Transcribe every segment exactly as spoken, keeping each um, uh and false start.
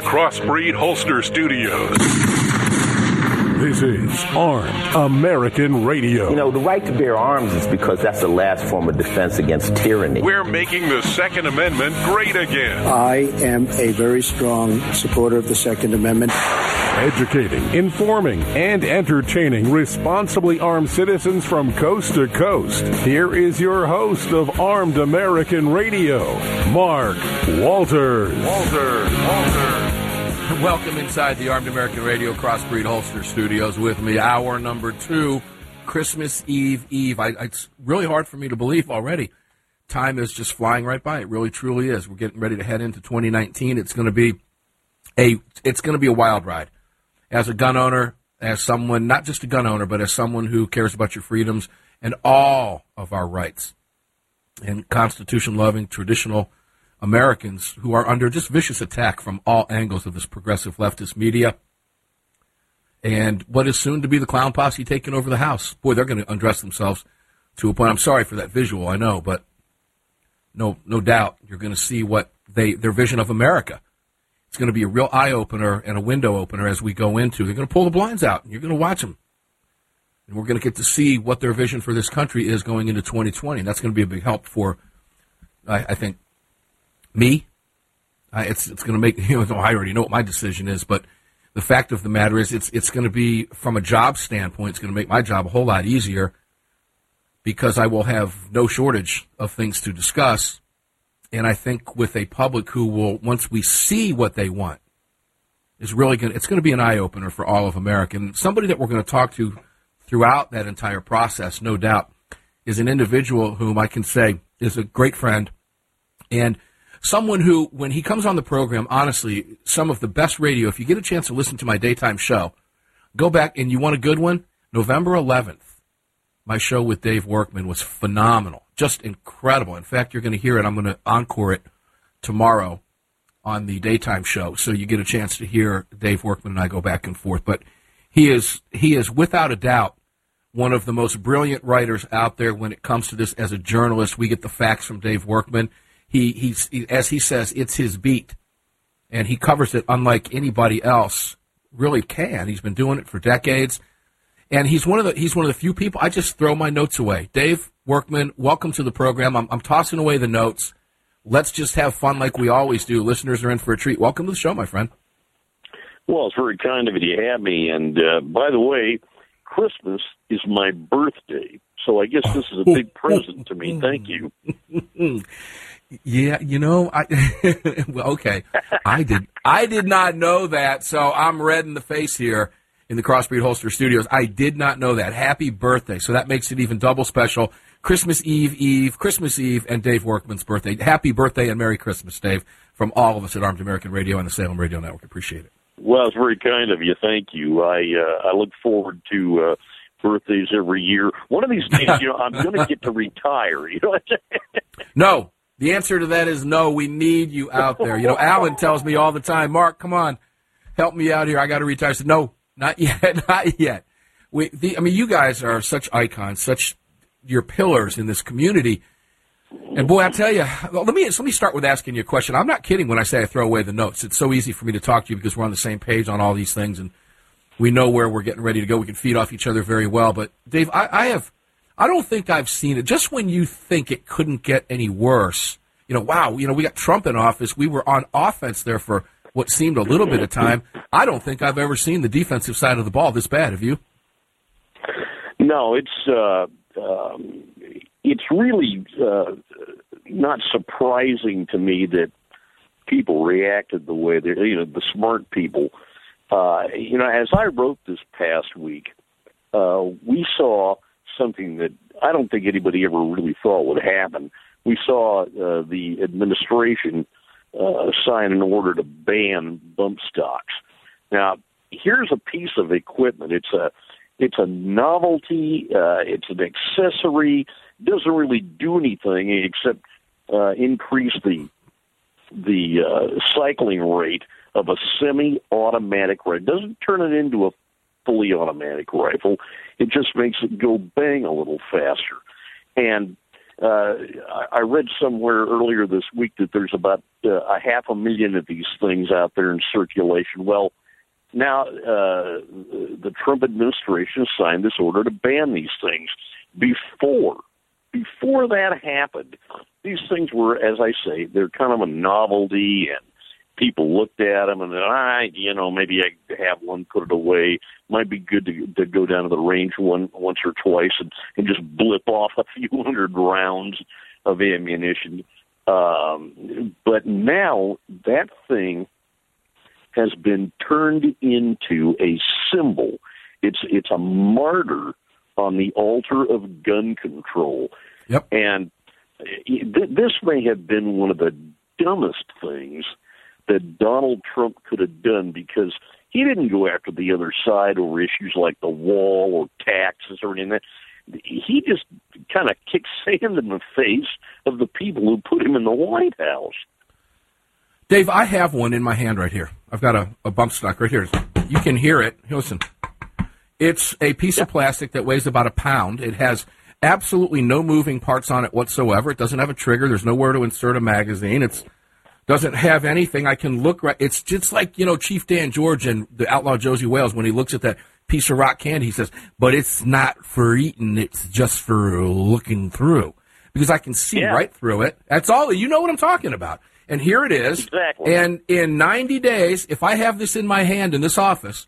Crossbreed Holster Studios. This is Armed American Radio. You know, the right to bear arms is because that's the last form of defense against tyranny. We're making the Second Amendment great again. I am a very strong supporter of the Second Amendment. Educating, informing, and entertaining responsibly armed citizens from coast to coast. Here is your host of Armed American Radio, Mark Walters. Walters, Walters. Welcome inside the Armed American Radio Crossbreed Holster Studios with me. Hour number two, Christmas Eve Eve. I, it's really hard for me to believe already. Time is just flying right by. It really, truly is. We're getting ready to head into twenty nineteen. It's going to be a it's going to be a wild ride. As a gun owner, as someone, not just a gun owner, but as someone who cares about your freedoms and all of our rights, and Constitution-loving, traditional Americans who are under just vicious attack from all angles of this progressive leftist media, and what is soon to be the clown posse taking over the House. Boy, they're going to undress themselves to a point. I'm sorry for that visual, I know, but no, no doubt you're going to see what they their vision of America. It's going to be a real eye-opener and a window opener as we go into. They're going to pull the blinds out, and you're going to watch them. And we're going to get to see what their vision for this country is going into twenty twenty. And that's going to be a big help for, I, I think, me. Uh, it's it's going to make, you know, I already know what my decision is, but the fact of the matter is it's it's going to be, from a job standpoint, it's going to make my job a whole lot easier because I will have no shortage of things to discuss. And I think with a public who will, once we see what they want, is really going to, it's going to be an eye-opener for all of America. And somebody that we're going to talk to throughout that entire process, no doubt, is an individual whom I can say is a great friend and someone who, when he comes on the program, honestly, some of the best radio, if you get a chance to listen to my daytime show, go back, and you want a good one, November eleventh, my show with Dave Workman was phenomenal. Just incredible. In fact, you're going to hear it. I'm going to encore it tomorrow on the daytime show, so you get a chance to hear Dave Workman and I go back and forth. But he is he is without a doubt one of the most brilliant writers out there when it comes to this. As a journalist, we get the facts from Dave Workman. He he's he, as he says, it's his beat, and he covers it unlike anybody else really can. He's been doing it for decades. And he's one of the he's one of the few people I just throw my notes away. Dave Workman, welcome to the program. I'm, I'm tossing away the notes. Let's just have fun like we always do. Listeners are in for a treat. Welcome to the show, my friend. Well, it's very kind of you to have me. And uh, by the way, Christmas is my birthday, so I guess this is a big present to me. Thank you. Yeah, you know, I well, okay. I did I did not know that, so I'm red in the face here in the Crossbreed Holster Studios. I did not know that. Happy birthday. So that makes it even double special. Christmas Eve, Eve, Christmas Eve, and Dave Workman's birthday. Happy birthday and Merry Christmas, Dave, from all of us at Armed American Radio and the Salem Radio Network. Appreciate it. Well, it's very kind of you. Thank you. I uh, I look forward to uh, birthdays every year. One of these days, you know, I'm going to get to retire. You know. No. The answer to that is no. We need you out there. You know, Alan tells me all the time, Mark, come on, help me out here. I got to retire. I said, no. Not yet, not yet. We, the, I mean, you guys are such icons, such your pillars in this community. And boy, I tell you, well, let me let me start with asking you a question. I'm not kidding when I say I throw away the notes. It's so easy for me to talk to you because we're on the same page on all these things, and we know where we're getting ready to go. We can feed off each other very well. But Dave, I, I have, I don't think I've seen it. Just when you think it couldn't get any worse, you know, wow, you know, we got Trump in office. We were on offense there for what seemed a little bit of time. I don't think I've ever seen the defensive side of the ball this bad. Have you? No, it's uh, um, it's really uh, not surprising to me that people reacted the way they, you know, the smart people. Uh, you know, as I wrote this past week, uh, we saw something that I don't think anybody ever really thought would happen. We saw uh, the administration Uh, sign an order to ban bump stocks. Now, here's a piece of equipment. It's a it's a novelty. Uh, it's an accessory. Doesn't really do anything except uh, increase the the uh, cycling rate of a semi-automatic rifle. It doesn't turn it into a fully automatic rifle. It just makes it go bang a little faster. And uh, I read somewhere earlier this week that there's about uh, a half a million of these things out there in circulation. Well, now uh, the Trump administration signed this order to ban these things. Before, before that happened, these things were, as I say, they're kind of a novelty, and people looked at them and, ah, you know, maybe I have one, put it away. Might be good to, to go down to the range one once or twice and, and just blip off a few hundred rounds of ammunition. Um, but now that thing has been turned into a symbol. It's it's a martyr on the altar of gun control. Yep. And th- this may have been one of the dumbest things that Donald Trump could have done, because he didn't go after the other side over issues like the wall or taxes or anything. He just kind of kicked sand in the face of the people who put him in the White House. Dave, I have one in my hand right here. I've got a, a bump stock right here. You can hear it. Listen, it's a piece of plastic that weighs about a pound. It has absolutely no moving parts on it whatsoever. It doesn't have a trigger. There's nowhere to insert a magazine. It's doesn't have anything. I can look right. It's just like, you know, Chief Dan George and the outlaw Josie Wales, when he looks at that piece of rock candy, he says, but it's not for eating. It's just for looking through, because I can see yeah. right through it. That's all. You know what I'm talking about. And here it is. Exactly. And in ninety days, if I have this in my hand in this office,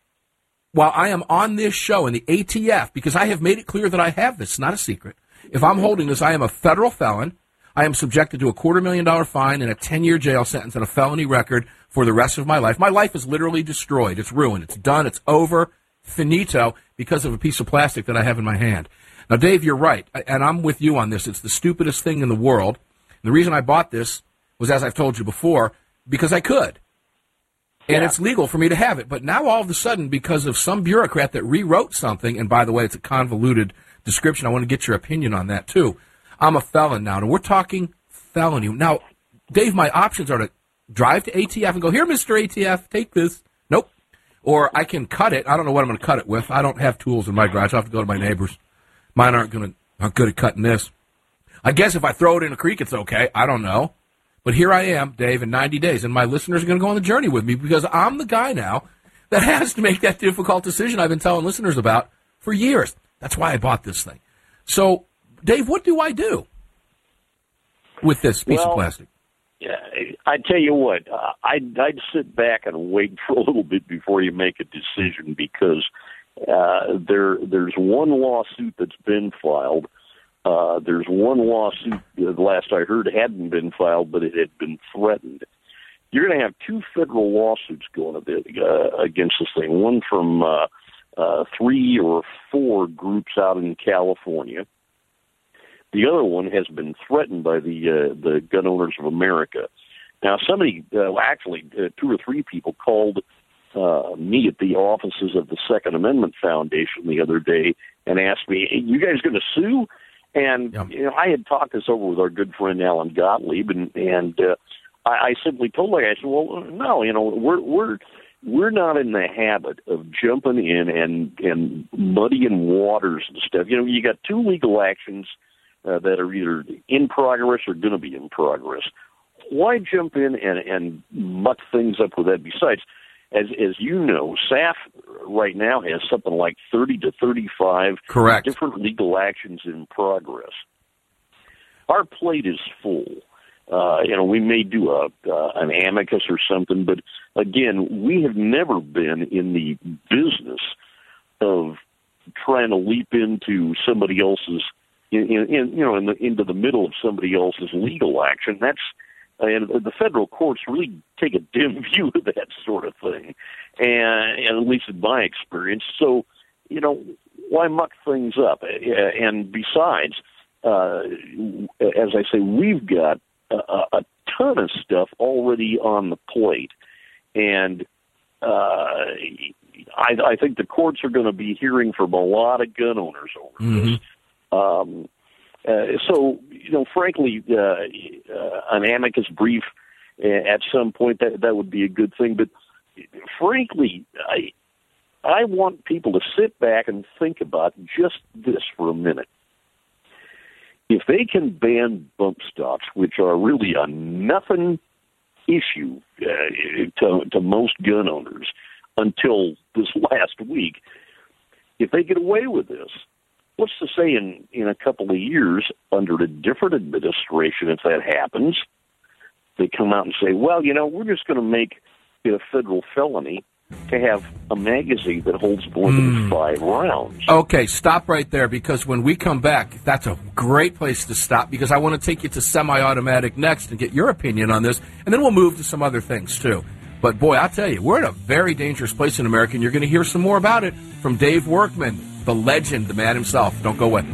while I am on this show in the A T F, because I have made it clear that I have this, it's not a secret. If I'm holding this, I am a federal felon. I am subjected to a quarter million dollar fine and a ten-year jail sentence and a felony record for the rest of my life. My life is literally destroyed. It's ruined. It's done. It's over. Finito, because of a piece of plastic that I have in my hand. Now, Dave, you're right, and I'm with you on this. It's the stupidest thing in the world. And the reason I bought this was, as I've told you before, because I could. And yeah. it's legal for me to have it. But now all of a sudden, because of some bureaucrat that rewrote something, and by the way, it's a convoluted description, I want to get your opinion on that too. I'm a felon now, and we're talking felony. Now, Dave, my options are to drive to A T F and go, here, Mister A T F, take this. Nope. Or I can cut it. I don't know what I'm going to cut it with. I don't have tools in my garage. I'll have to go to my neighbors. Mine aren't going to, not good at cutting this. I guess if I throw it in a creek, it's okay. I don't know. But here I am, Dave, in ninety days, and my listeners are going to go on the journey with me, because I'm the guy now that has to make that difficult decision I've been telling listeners about for years. That's why I bought this thing. So, Dave, what do I do with this piece well, of plastic? Yeah, I tell you what, uh, I'd, I'd sit back and wait for a little bit before you make a decision, because uh, there there's one lawsuit that's been filed. Uh, there's one lawsuit, uh, the last I heard, hadn't been filed, but it had been threatened. You're going to have two federal lawsuits going a bit, uh, against this thing, one from uh, uh, three or four groups out in California. The other one has been threatened by the uh, the Gun Owners of America. Now, somebody, uh, actually, uh, two or three people called uh, me at the offices of the Second Amendment Foundation the other day and asked me, hey, you guys going to sue? And yeah. you know, I had talked this over with our good friend Alan Gottlieb, and and uh, I, I simply told him, I said, well, no, you know, we're we're we're not in the habit of jumping in and and muddying waters and stuff. You know, you got two legal actions uh, that are either in progress or going to be in progress. Why jump in and and muck things up with that? Besides, As as you know, S A F right now has something like thirty to thirty-five Correct. different legal actions in progress. Our plate is full. Uh, you know, we may do a uh, an amicus or something, but again, we have never been in the business of trying to leap into somebody else's, in, in, in, you know, in the, into the middle of somebody else's legal action. That's And the federal courts really take a dim view of that sort of thing, and, and at least in my experience. So, you know, why muck things up? And besides, uh, as I say, we've got a, a ton of stuff already on the plate, and uh, I, I think the courts are going to be hearing from a lot of gun owners over Mm-hmm. this. Um, Uh, so, you know, frankly, uh, uh, an amicus brief uh, at some point, that that would be a good thing. But frankly, I I want people to sit back and think about just this for a minute. if they can ban bump stocks, which are really a nothing issue uh, to, to most gun owners until this last week, if they get away with this, what's to say in, in a couple of years under a different administration, if that happens, they come out and say, well, you know, we're just going to make it a federal felony to have a magazine that holds more than mm. five rounds. Okay, stop right there, because when we come back, that's a great place to stop, because I want to take you to semi-automatic next and get your opinion on this, and then we'll move to some other things, too. But, boy, I'll tell you, we're in a very dangerous place in America, and you're going to hear some more about it from Dave Workman, the legend, the man himself. Don't go away.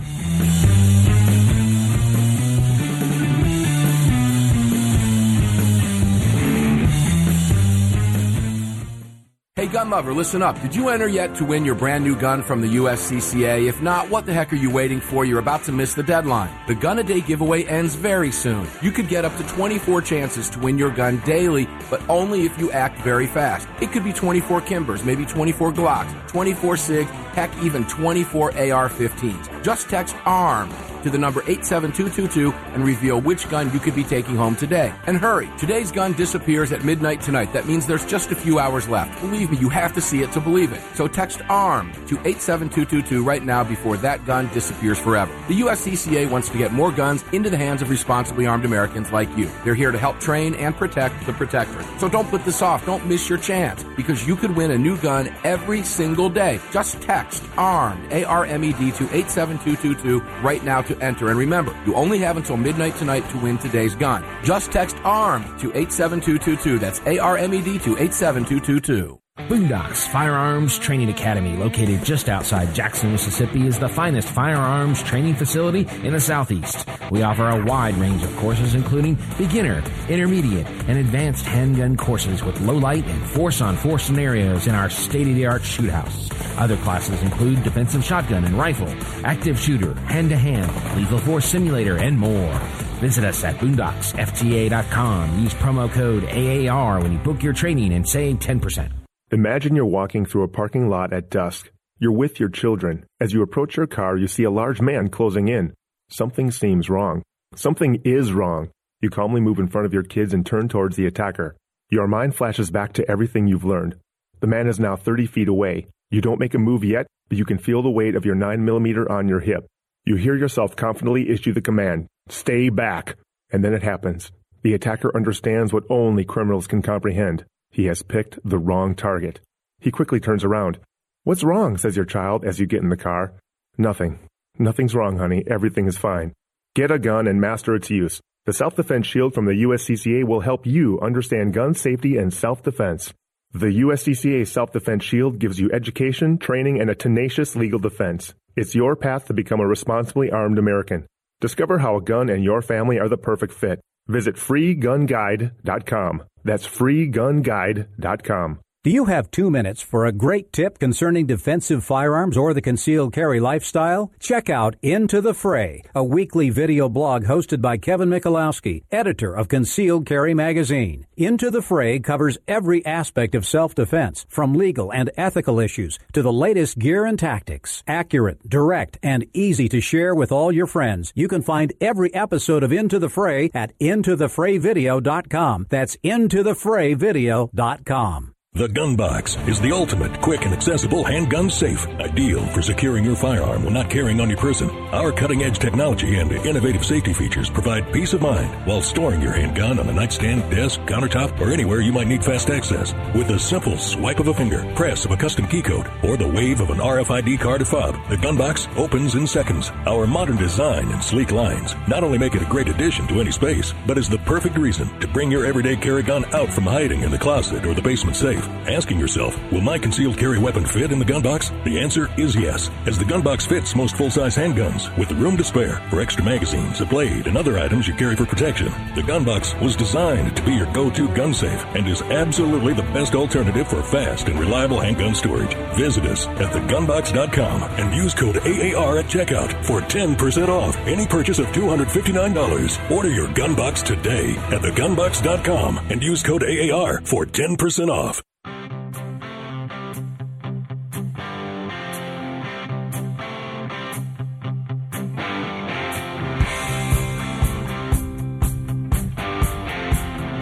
Hey, gun lover, listen up. Did you enter yet to win your brand new gun from the U S C C A? If not, what the heck are you waiting for? You're about to miss the deadline. The Gun a Day giveaway ends very soon. You could get up to twenty-four chances to win your gun daily, but only if you act very fast. It could be twenty-four Kimbers, maybe twenty-four Glocks, twenty-four SIG, heck, even twenty-four A R fifteens. Just text ARM to the number eight seven two two two and reveal which gun you could be taking home today. And hurry, today's gun disappears at midnight tonight. That means there's just a few hours left. Believe me, you have to see it to believe it. So text ARM to eight seven two two two right now before that gun disappears forever. The U S C C A wants to get more guns into the hands of responsibly armed Americans like you. They're here to help train and protect the protectorate. So don't put this off. Don't miss your chance, because you could win a new gun every single day. Just text ARMED, A R M E D, to eight seven two two two right now to enter. And remember, you only have until midnight tonight to win today's gun. Just text ARMED to eight seven two two two. That's A R M E D to eight seven two two two. Boondocks Firearms Training Academy, located just outside Jackson, Mississippi, is the finest firearms training facility in the Southeast. We offer a wide range of courses, including beginner, intermediate, and advanced handgun courses with low light and force-on-force scenarios in our state-of-the-art shoot house. Other classes include defensive shotgun and rifle, active shooter, hand-to-hand, lethal force simulator, and more. Visit us at boondocks F T A dot com. Use promo code A A R when you book your training and save ten percent. Imagine you're walking through a parking lot at dusk. You're with your children. As you approach your car, you see a large man closing in. Something seems wrong. Something is wrong. You calmly move in front of your kids and turn towards the attacker. Your mind flashes back to everything you've learned. The man is now thirty feet away. You don't make a move yet, but you can feel the weight of your nine millimeter on your hip. You hear yourself confidently issue the command, "Stay back." And then it happens. The attacker understands what only criminals can comprehend. He has picked the wrong target. He quickly turns around. "What's wrong?" says your child as you get in the car. "Nothing. Nothing's wrong, honey. Everything is fine." Get a gun and master its use. The Self-Defense Shield from the U S C C A will help you understand gun safety and self-defense. The U S C C A Self-Defense Shield gives you education, training, and a tenacious legal defense. It's your path to become a responsibly armed American. Discover how a gun and your family are the perfect fit. Visit free gun guide dot com. That's free gun guide dot com. Do you have two minutes for a great tip concerning defensive firearms or the concealed carry lifestyle? Check out Into the Fray, a weekly video blog hosted by Kevin Michalowski, editor of Concealed Carry magazine. Into the Fray covers every aspect of self-defense, from legal and ethical issues to the latest gear and tactics. Accurate, direct, and easy to share with all your friends. You can find every episode of Into the Fray at into the fray video dot com. That's into the fray video dot com. The Gun Box is the ultimate, quick, and accessible handgun safe, ideal for securing your firearm when not carrying on your person. Our cutting-edge technology and innovative safety features provide peace of mind while storing your handgun on a nightstand, desk, countertop, or anywhere you might need fast access. With a simple swipe of a finger, press of a custom key code, or the wave of an R F I D card or fob, the Gun Box opens in seconds. Our modern design and sleek lines not only make it a great addition to any space, but is the perfect reason to bring your everyday carry gun out from hiding in the closet or the basement safe. Asking yourself, will my concealed carry weapon fit in the gun box? The answer is yes, as the gun box fits most full-size handguns with room to spare for extra magazines, a blade, and other items you carry for protection. The gun box was designed to be your go-to gun safe and is absolutely the best alternative for fast and reliable handgun storage. Visit us at the gun box dot com and use code A A R at checkout for ten percent off any purchase of two hundred fifty-nine dollars. Order your gun box today at the gun box dot com and use code A A R for ten percent off.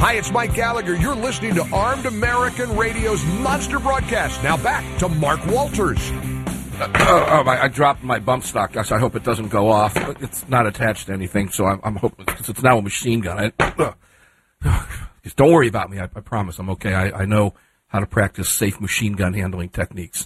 Hi, it's Mike Gallagher. You're listening to Armed American Radio's Monster Broadcast. Now back to Mark Walters. Uh, oh, I, I dropped my bump stock. Gosh, I hope it doesn't go off. It's not attached to anything, so I'm, I'm hoping, because it's now a machine gun. I, uh, just don't worry about me. I, I promise I'm okay. I, I know how to practice safe machine gun handling techniques.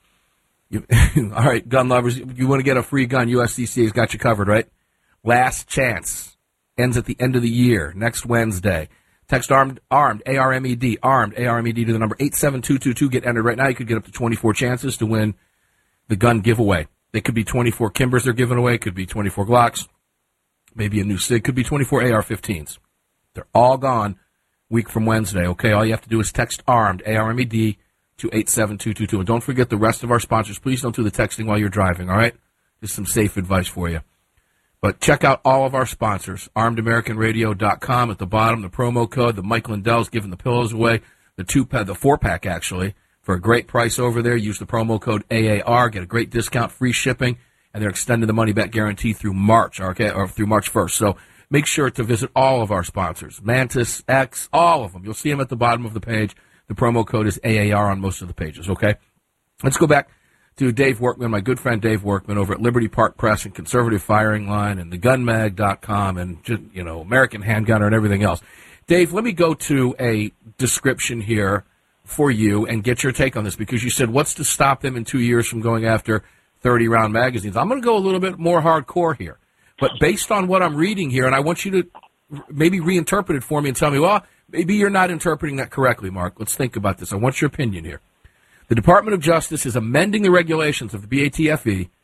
You, all right, gun lovers, you want to get a free gun, U S C C A's got you covered, right? Last chance. Ends at the end of the year, next Wednesday. Text ARMED, ARMED, A R M E D, ARMED, A R M E D to the number eight seven two two two. Get entered right now. You could get up to twenty-four chances to win the gun giveaway. They could be twenty-four Kimbers they're giving away. Could be twenty-four Glocks. Maybe a new SIG. Could be twenty-four A R fifteens. They're all gone week from Wednesday, okay? All you have to do is text ARMED, A R M E D, to eight seven two two two. And don't forget the rest of our sponsors. Please don't do the texting while you're driving, all right? Just some safe advice for you. But check out all of our sponsors, armed american radio dot com. At the bottom, the promo code, the Mike Lindell's giving the pillows away, the two pack, the four pack actually, for a great price over there. Use the promo code A A R, get a great discount, free shipping, and they're extending the money back guarantee through March, okay, or through March first. So make sure to visit all of our sponsors, Mantis, X, all of them. You'll see them at the bottom of the page. The promo code is A A R on most of the pages, okay? Let's go back to Dave Workman, my good friend Dave Workman over at Liberty Park Press and Conservative Firing Line and the gun mag dot com and, you know, American Handgunner and everything else. Dave, let me go to a description here for you and get your take on this, because you said, what's to stop them in two years from going after thirty-round magazines? I'm going to go a little bit more hardcore here. But based on what I'm reading here, and I want you to maybe reinterpret it for me and tell me, well, maybe you're not interpreting that correctly, Mark. Let's think about this. I want your opinion here. The Department of Justice is amending the regulations of the B A T F E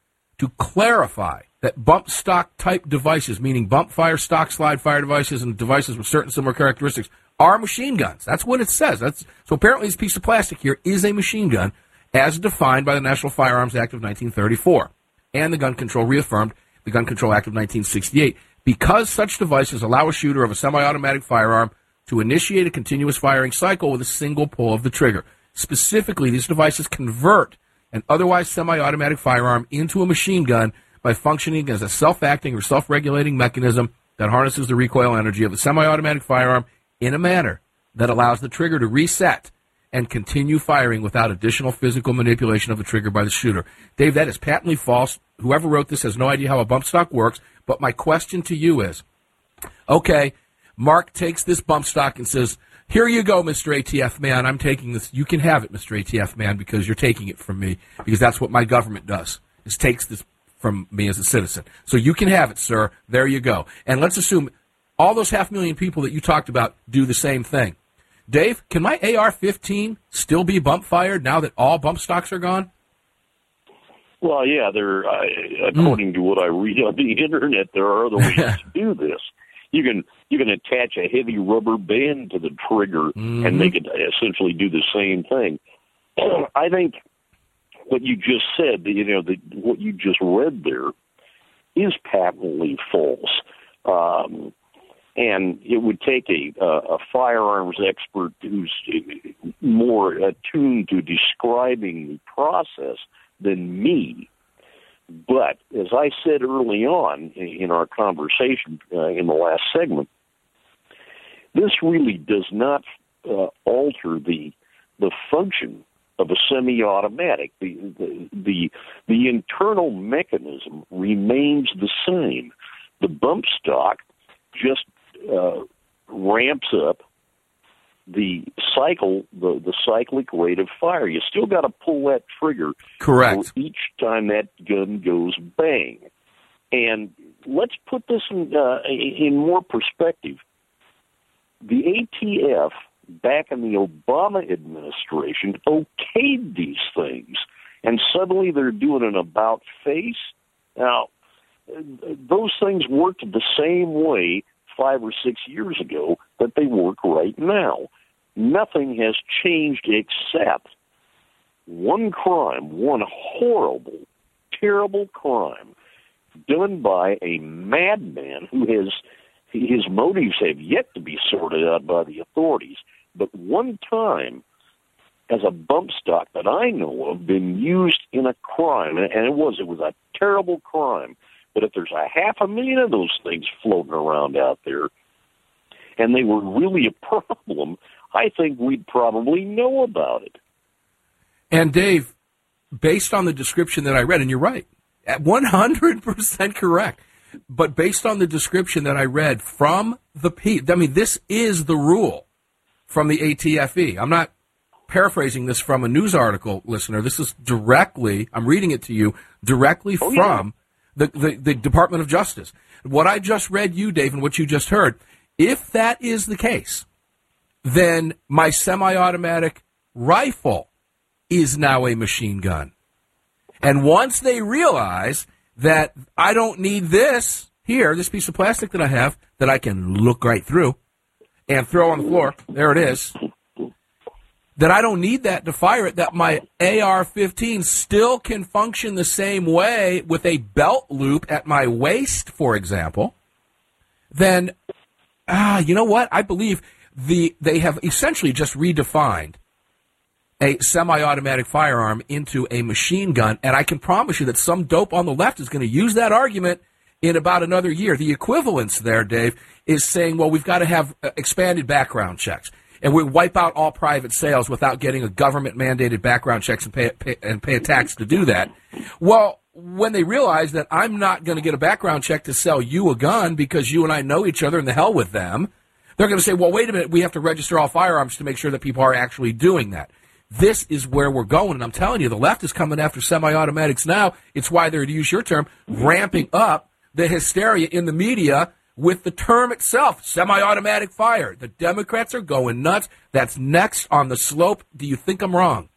to clarify that bump stock type devices, meaning bump fire, stock slide fire devices, and devices with certain similar characteristics, are machine guns. That's what it says. That's so apparently this piece of plastic here is a machine gun as defined by the National Firearms Act of nineteen thirty-four and the Gun Control reaffirmed the Gun Control Act of nineteen sixty-eight. Because such devices allow a shooter of a semi-automatic firearm to initiate a continuous firing cycle with a single pull of the trigger. Specifically, these devices convert an otherwise semi-automatic firearm into a machine gun by functioning as a self-acting or self-regulating mechanism that harnesses the recoil energy of the semi-automatic firearm in a manner that allows the trigger to reset and continue firing without additional physical manipulation of the trigger by the shooter. Dave, that is patently false. Whoever wrote this has no idea how a bump stock works, but my question to you is, okay, Mark takes this bump stock and says, here you go, Mister A T F man, I'm taking this. You can have it, Mister A T F man, because you're taking it from me, because that's what my government does, is takes this from me as a citizen. So you can have it, sir. There you go. And let's assume all those half million people that you talked about do the same thing. Dave, can my A R fifteen still be bump fired now that all bump stocks are gone? Well, yeah, there. Uh, according mm. to what I read on the internet, there are other ways to do this. You can you can attach a heavy rubber band to the trigger mm-hmm. and make it essentially do the same thing. I think what you just said, you know, the, what you just read there, is patently false. Um, and it would take a, a firearms expert who's more attuned to describing the process than me. But as I said early on in our conversation uh, in the last segment, this really does not uh, alter the the function of a semi-automatic. The, the the the internal mechanism remains the same. The bump stock just uh, ramps up the cycle, the, the cyclic rate of fire. You still got to pull that trigger. Correct. Each time that gun goes bang. And let's put this in, uh, in more perspective. The A T F, back in the Obama administration, okayed these things, and suddenly they're doing an about face. Now, those things worked the same way five or six years ago that they work right now. Nothing has changed except one crime, one horrible, terrible crime done by a madman who has, his motives have yet to be sorted out by the authorities. But one time, as a bump stock that I know of, been used in a crime, and it was, it was a terrible crime. But if there's a half a million of those things floating around out there, and they were really a problem, I think we'd probably know about it. And Dave, based on the description that I read, and you're right, at one hundred percent correct, but based on the description that I read from the P, I mean, this is the rule from the A T F E. I'm not paraphrasing this from a news article, listener. This is directly, I'm reading it to you, directly oh, from yeah. the, the, the Department of Justice. What I just read you, Dave, and what you just heard, if that is the case, then my semi-automatic rifle is now a machine gun. And once they realize that I don't need this here, this piece of plastic that I have, that I can look right through and throw on the floor, there it is, that I don't need that to fire it, that my A R fifteen still can function the same way with a belt loop at my waist, for example, then, ah, you know what? I believe the they have essentially just redefined a semi-automatic firearm into a machine gun, and I can promise you that some dope on the left is going to use that argument in about another year. The equivalence there, Dave, is saying, well, we've got to have expanded background checks. And we wipe out all private sales without getting a government-mandated background checks and pay, pay and pay a tax to do that. Well, when they realize that I'm not going to get a background check to sell you a gun because you and I know each other and the hell with them, they're going to say, well, wait a minute, we have to register all firearms to make sure that people are actually doing that. This is where we're going, and I'm telling you, the left is coming after semi-automatics now. It's why they're, to use your term, ramping up the hysteria in the media with the term itself, semi-automatic fire. The Democrats are going nuts. That's next on the slope. Do you think I'm wrong?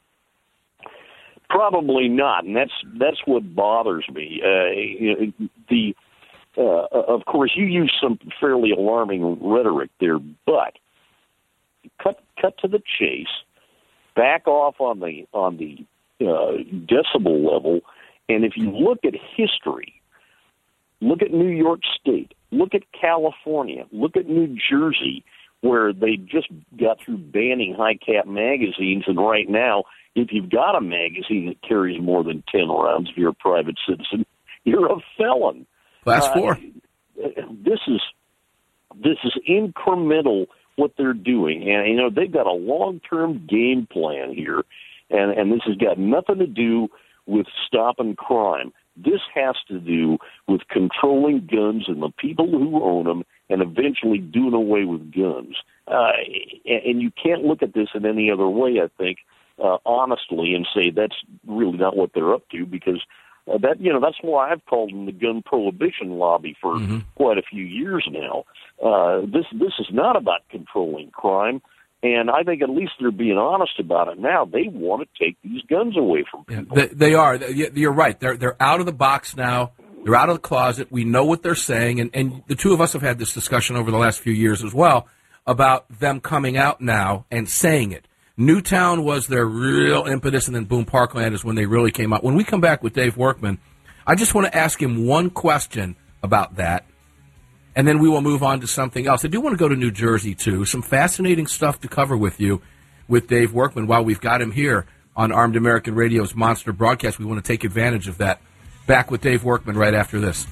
Probably not, and that's that's what bothers me. Uh, the uh, of course, you use some fairly alarming rhetoric there, but cut cut to the chase. Back off on the on the uh, decibel level, and if you look at history, look at New York State. Look at California. Look at New Jersey, where they just got through banning high-cap magazines, and right now, if you've got a magazine that carries more than ten rounds, if you're a private citizen, you're a felon. Class four. Uh, this is this is incremental what they're doing, and you know they've got a long-term game plan here, and and this has got nothing to do with stopping crime. This has to do with controlling guns and the people who own them and eventually doing away with guns. Uh, and, and you can't look at this in any other way, I think, uh, honestly, and say that's really not what they're up to, because uh, that, you know, that's why I've called them the gun prohibition lobby for mm-hmm. quite a few years now. Uh, this, this is not about controlling crime. And I think at least they're being honest about it now. They want to take these guns away from people. Yeah, they, they are. You're right. They're they're out of the box now. They're out of the closet. We know what they're saying. And, and the two of us have had this discussion over the last few years as well about them coming out now and saying it. Newtown was their real impetus, and then Boone Parkland is when they really came out. When we come back with Dave Workman, I just want to ask him one question about that. And then we will move on to something else. I do want to go to New Jersey, too. Some fascinating stuff to cover with you with Dave Workman while we've got him here on Armed American Radio's Monster Broadcast. We want to take advantage of that. Back with Dave Workman right after this.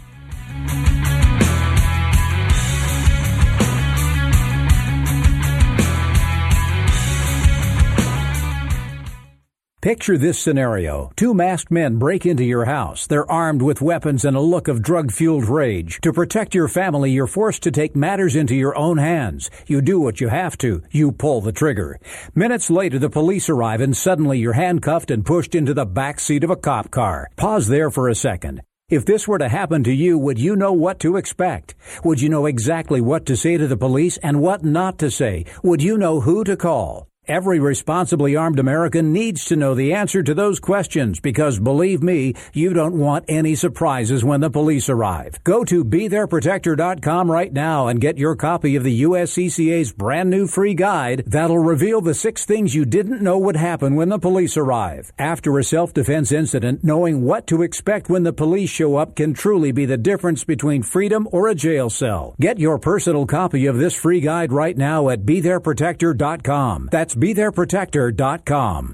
Picture this scenario. Two masked men break into your house. They're armed with weapons and a look of drug-fueled rage. To protect your family, you're forced to take matters into your own hands. You do what you have to. You pull the trigger. Minutes later, the police arrive, and suddenly you're handcuffed and pushed into the back seat of a cop car. Pause there for a second. If this were to happen to you, would you know what to expect? Would you know exactly what to say to the police and what not to say? Would you know who to call? Every responsibly armed American needs to know the answer to those questions because, believe me, you don't want any surprises when the police arrive. Go to be there protector dot com right now and get your copy of the U S C C A's brand new free guide that'll reveal the six things you didn't know would happen when the police arrive. After a self-defense incident, knowing what to expect when the police show up can truly be the difference between freedom or a jail cell. Get your personal copy of this free guide right now at be there protector dot com. That's be there protector dot com.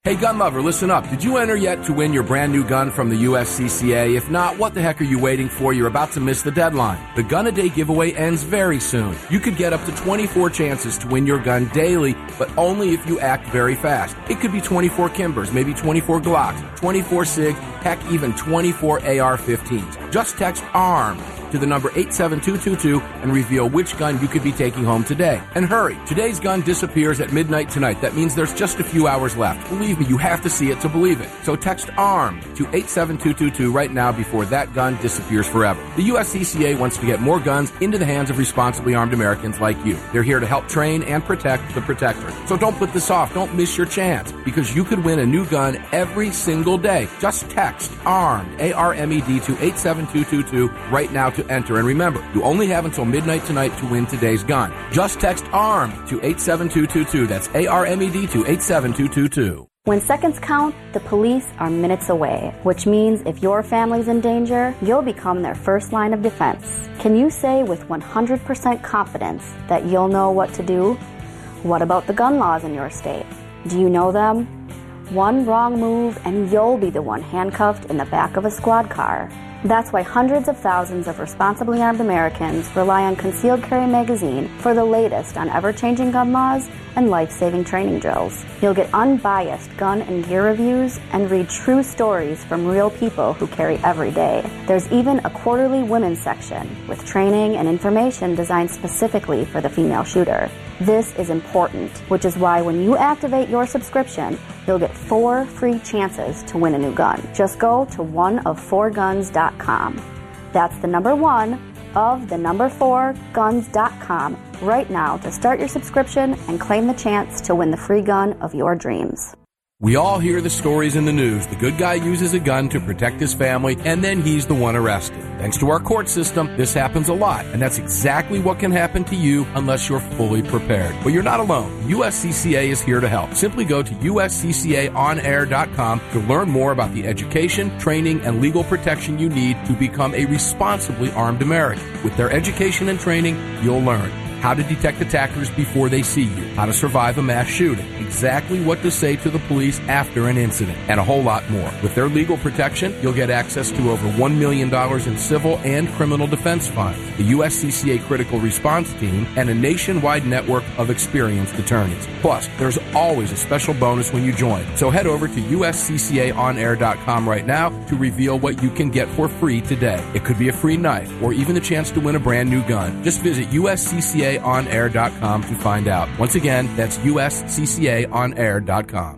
Hey, gun lover, listen up. Did you enter yet to win your brand new gun from the U S C C A? If not, what the heck are you waiting for? You're about to miss the deadline. The Gun a Day giveaway ends very soon. You could get up to twenty-four chances to win your gun daily, but only if you act very fast. It could be twenty-four Kimbers, maybe twenty-four Glocks, twenty-four SIG, heck, even twenty-four A R fifteens. Just text ARM to the number eight seven two two two and reveal which gun you could be taking home today. And hurry, today's gun disappears at midnight tonight. That means there's just a few hours left. Believe me, you have to see it to believe it. So text ARM to eight seven two two two right now before that gun disappears forever. The U S C C A wants to get more guns into the hands of responsibly armed Americans like you. They're here to help train and protect the protector. So don't put this off. Don't miss your chance, because you could win a new gun every single day. Just text ARMED, A R M E D, to eight seven two two two right now to enter. And remember, you only have until midnight tonight to win today's gun. Just text ARMED to eight seven two two two. That's A R M E D to eight seven two two two. When seconds count, the police are minutes away, which means if your family's in danger, you'll become their first line of defense. Can you say with one hundred percent confidence that you'll know what to do? What about the gun laws in your state? Do you know them? One wrong move and you'll be the one handcuffed in the back of a squad car. That's why hundreds of thousands of responsibly armed Americans rely on Concealed Carry Magazine for the latest on ever-changing gun laws and life-saving training drills. You'll get unbiased gun and gear reviews and read true stories from real people who carry every day. There's even a quarterly women's section with training and information designed specifically for the female shooter. This is important, which is why when you activate your subscription, you'll get four free chances to win a new gun. Just go to one of four guns dot com. That's the number one of the number four guns dot com right now to start your subscription and claim the chance to win the free gun of your dreams. We all hear the stories in the news. The good guy uses a gun to protect his family, and then he's the one arrested. Thanks to our court system, this happens a lot, and that's exactly what can happen to you unless you're fully prepared. But you're not alone. U S C C A is here to help. Simply go to U S C C A on air dot com to learn more about the education, training, and legal protection you need to become a responsibly armed American. With their education and training, you'll learn how to detect attackers before they see you, how to survive a mass shooting, exactly what to say to the police after an incident, and a whole lot more. With their legal protection, you'll get access to over one million dollars in civil and criminal defense funds, the U S C C A Critical Response Team, and a nationwide network of experienced attorneys. Plus, there's always a special bonus when you join. So head over to U S C C A on air dot com right now to reveal what you can get for free today. It could be a free knife or even the chance to win a brand new gun. Just visit U S C C A on air dot com to find out. Once again, that's U S C C A on air dot com.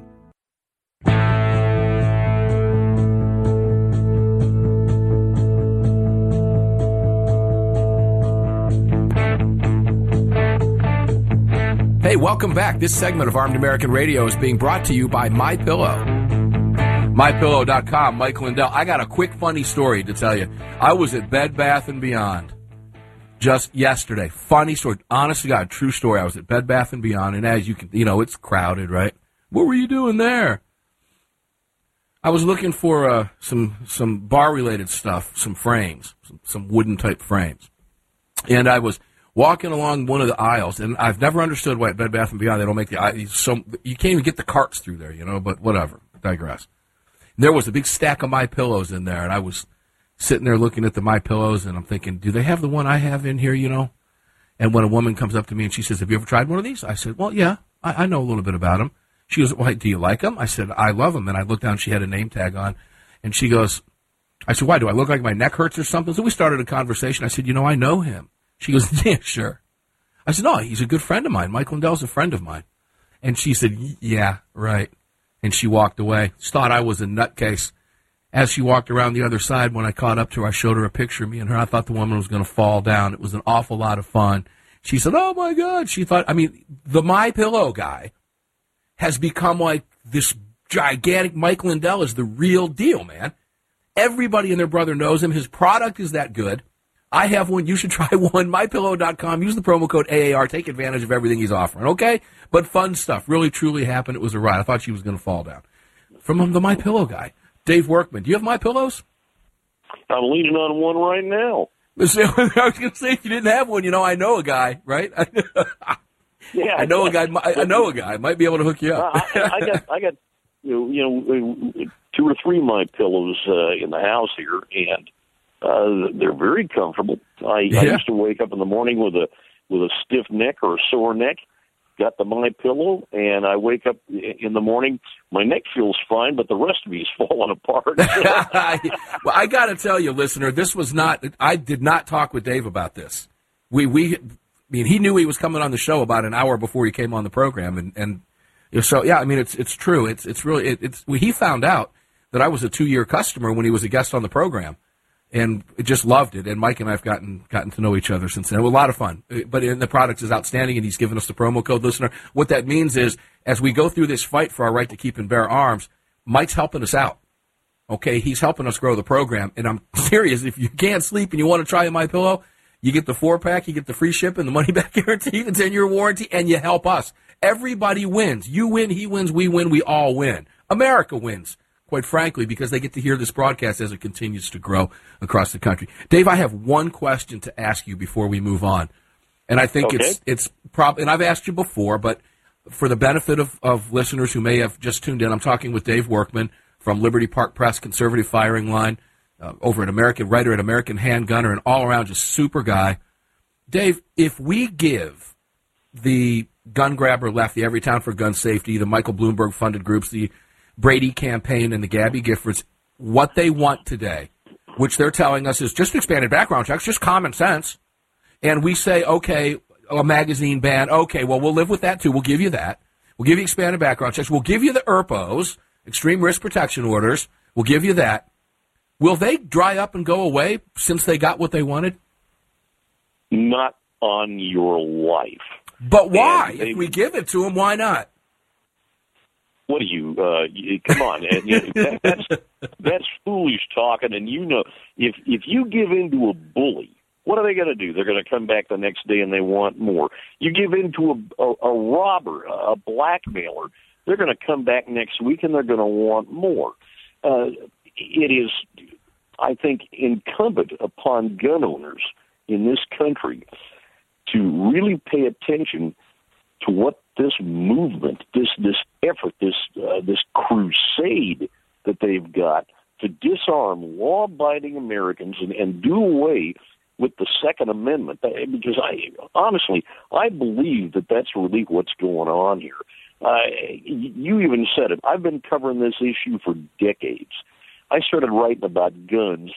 Hey, welcome back. This segment of Armed American Radio is being brought to you by MyPillow. My Pillow dot com, Mike Lindell. I got a quick funny story to tell you. I was at Bed Bath and Beyond just yesterday. Funny story. Honest to God, true story. I was at Bed Bath and Beyond, and as you can, you know, it's crowded, right? What were you doing there? I was looking for uh, some some bar-related stuff, some frames, some, some wooden-type frames. And I was walking along one of the aisles, and I've never understood why at Bed Bath and Beyond they don't make the aisles so you can't even get the carts through there, you know. But whatever, I digress. There was a big stack of My Pillows in there, and I was sitting there looking at the My Pillows, and I'm thinking, do they have the one I have in here, you know? And when a woman comes up to me and she says, have you ever tried one of these? I said, well, yeah, I, I know a little bit about them. She goes, well, do you like them? I said, I love them. And I looked down, she had a name tag on, and she goes, I said, why, do I look like my neck hurts or something? So we started a conversation. I said, you know, I know him. She goes, yeah, sure. I said, no, he's a good friend of mine. Mike Lindell's a friend of mine. And she said, yeah, right. And she walked away. She thought I was a nutcase. As she walked around the other side, when I caught up to her, I showed her a picture of me and her. I thought the woman was going to fall down. It was an awful lot of fun. She said, oh, my God. She thought, I mean, the My Pillow guy has become like this gigantic. Mike Lindell is the real deal, man. Everybody and their brother knows him. His product is that good. I have one. You should try one. My Pillow dot com. Use the promo code A A R. Take advantage of everything he's offering, okay? But fun stuff. Really, truly happened. It was a ride. I thought she was going to fall down. From the My Pillow guy. Dave Workman, do you have My Pillows? I'm leaning on one right now. I was going to say, if you didn't have one, you know, I know a guy, right? yeah, I know a guy. I know a guy. Might be able to hook you up. I, I got, I got, you know, two or three My Pillows uh, in the house here, and uh, they're very comfortable. I, yeah. I used to wake up in the morning with a with a stiff neck or a sore neck. Got the My Pillow, and I wake up in the morning. My neck feels fine, but the rest of me is falling apart. Well, I got to tell you, listener, this was not. I did not talk with Dave about this. We we, I mean, he knew he was coming on the show about an hour before he came on the program, and and so yeah, I mean, it's it's true. It's it's really it, it's. He found out that I was a two year customer when he was a guest on the program. And just loved it. And Mike and I have gotten gotten to know each other since then. It was a lot of fun. But in the product is outstanding, and he's given us the promo code, listener. What that means is, as we go through this fight for our right to keep and bear arms, Mike's helping us out. Okay, he's helping us grow the program. And I'm serious. If you can't sleep and you want to try a My Pillow, you get the four pack, you get the free shipping, the money back guarantee, the ten year warranty, and you help us. Everybody wins. You win, he wins, we win, we all win. America wins. Quite frankly, because they get to hear this broadcast as it continues to grow across the country. Dave, I have one question to ask you before we move on. And I think okay. it's it's probably, and I've asked you before, but for the benefit of, of listeners who may have just tuned in, I'm talking with Dave Workman from Liberty Park Press, conservative firing line, uh, over at American, writer at American Handgunner, and all around just super guy. Dave, if we give the gun grabber left, the Everytown for Gun Safety, the Michael Bloomberg funded groups, the Brady campaign, and the Gabby Giffords what they want today, which they're telling us is just expanded background checks, just common sense, and we say, okay, a magazine ban, okay, well, we'll live with that too. We'll give you that. We'll give you expanded background checks. We'll give you the E R P Os, extreme risk protection orders. We'll give you that. Will they dry up and go away since they got what they wanted? Not on your life. But why? They, if we give it to them, why not? What do you, uh, you, come on, that, that's, that's foolish talking, and you know, if, if you give in to a bully, what are they going to do? They're going to come back the next day and they want more. You give in to a, a, a robber, a blackmailer, they're going to come back next week and they're going to want more. Uh, it is, I think, incumbent upon gun owners in this country to really pay attention to what this movement, this this effort, this uh, this crusade that they've got to disarm law-abiding Americans and, and do away with the Second Amendment. Because I honestly, I believe that that's really what's going on here. Uh, you even said it. I've been covering this issue for decades. I started writing about guns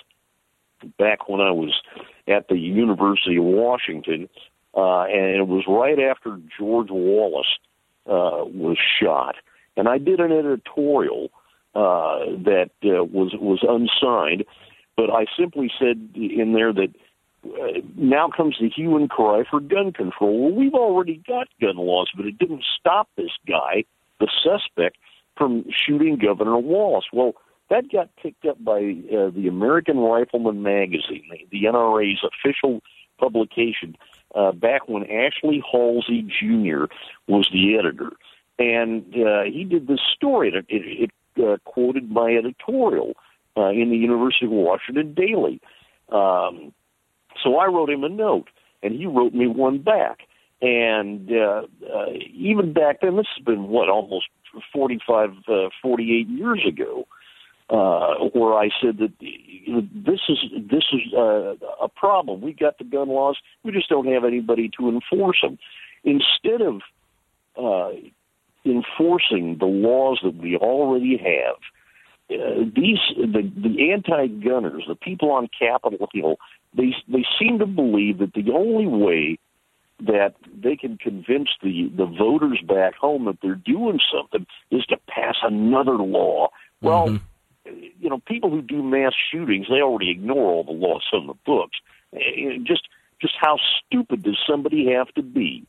back when I was at the University of Washington. Uh, and it was right after George Wallace uh, was shot. And I did an editorial uh, that uh, was was unsigned, but I simply said in there that uh, now comes the hue and cry for gun control. Well, we've already got gun laws, but it didn't stop this guy, the suspect, from shooting Governor Wallace. Well, that got picked up by uh, the American Rifleman magazine, the, the N R A's official publication, Uh, back when Ashley Halsey Junior was the editor. And uh, he did this story. It, it, it uh, quoted my editorial uh, in the University of Washington Daily. Um, so I wrote him a note, and he wrote me one back. And uh, uh, even back then, this has been, what, almost forty-five, uh, forty-eight years ago, Uh, where I said that this is this is uh, a problem. We got the gun laws, we just don't have anybody to enforce them. Instead of uh, enforcing the laws that we already have, uh, these the, the anti-gunners, the people on Capitol Hill, they they seem to believe that the only way that they can convince the the voters back home that they're doing something is to pass another law. Well. Mm-hmm. You know, people who do mass shootings, they already ignore all the laws on the books. Just just how stupid does somebody have to be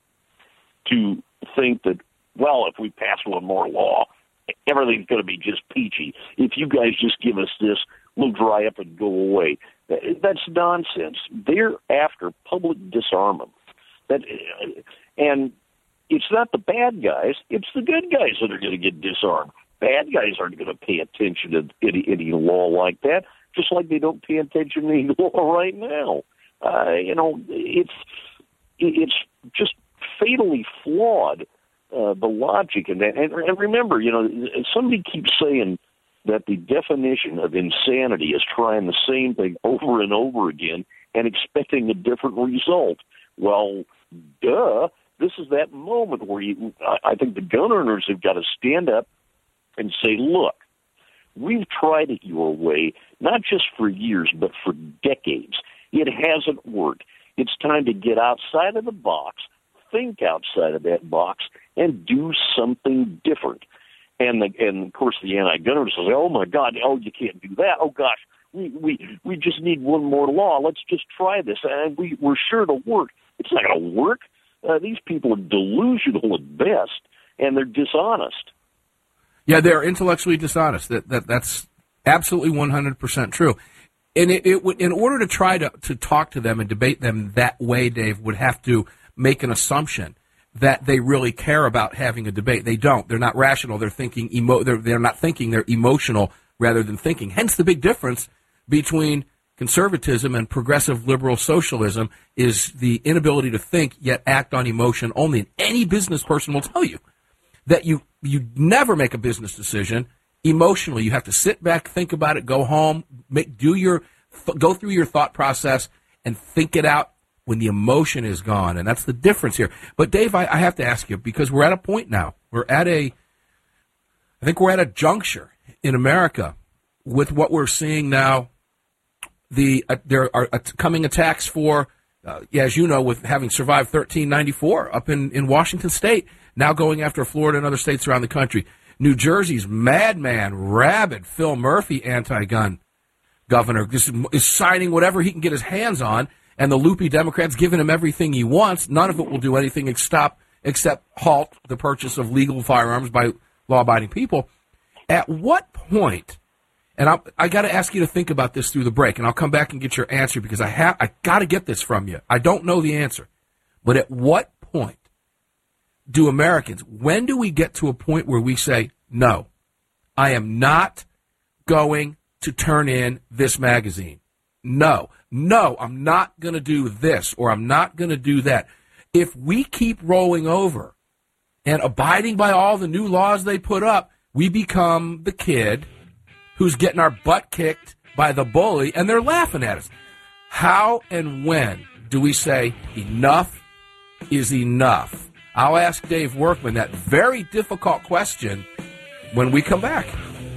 to think that, well, if we pass one more law, everything's going to be just peachy. If you guys just give us this, we'll dry up and go away. That's nonsense. They're after public disarmament. That, and it's not the bad guys, it's the good guys that are going to get disarmed. Bad guys aren't going to pay attention to any, any law like that, just like they don't pay attention to any law right now. Uh, you know, it's it's just fatally flawed uh, the logic in that. And, and remember, you know, somebody keeps saying that the definition of insanity is trying the same thing over and over again and expecting a different result. Well, duh. This is that moment where you, I think the gun owners have got to stand up and say, look, we've tried it your way, not just for years, but for decades. It hasn't worked. It's time to get outside of the box, think outside of that box, and do something different. And, the, and of course, the anti-gun owners say, oh, my God, oh, you can't do that. Oh, gosh, we, we, we just need one more law. Let's just try this, and we, we're sure it'll work. It's not going to work. Uh, these people are delusional at best, and they're dishonest. Yeah, they're intellectually dishonest. That that that's absolutely one hundred percent true. And it, it would, in order to try to, to talk to them and debate them that way, Dave, would have to make an assumption that they really care about having a debate. They don't. They're not rational. They're thinking emo. They're they're not thinking. They're emotional rather than thinking. Hence, the big difference between conservatism and progressive liberal socialism is the inability to think yet act on emotion only. And any business person will tell you that you you never make a business decision emotionally. You have to sit back, think about it, go home, make do your th- go through your thought process and think it out when the emotion is gone. And that's the difference here. But Dave, I, I have to ask you, because we're at a point now. We're at a I think we're at a juncture in America with what we're seeing now. The uh, there are uh, coming attacks for, uh, yeah, as you know, with having survived thirteen ninety-four up in, in Washington State, now going after Florida and other states around the country. New Jersey's madman, rabid Phil Murphy, anti-gun governor, just is signing whatever he can get his hands on, and the loopy Democrats giving him everything he wants. None of it will do anything except, except halt the purchase of legal firearms by law-abiding people. At what point... And I, I got to ask you to think about this through the break, and I'll come back and get your answer because I have I got to get this from you. I don't know the answer, but at what point do Americans? When do we get to a point where we say, "No, I am not going to turn in this magazine. No, no, I'm not going to do this, or I'm not going to do that." If we keep rolling over and abiding by all the new laws they put up, we become the kid who's getting our butt kicked by the bully, and they're laughing at us. How and when do we say enough is enough? I'll ask Dave Workman that very difficult question when we come back.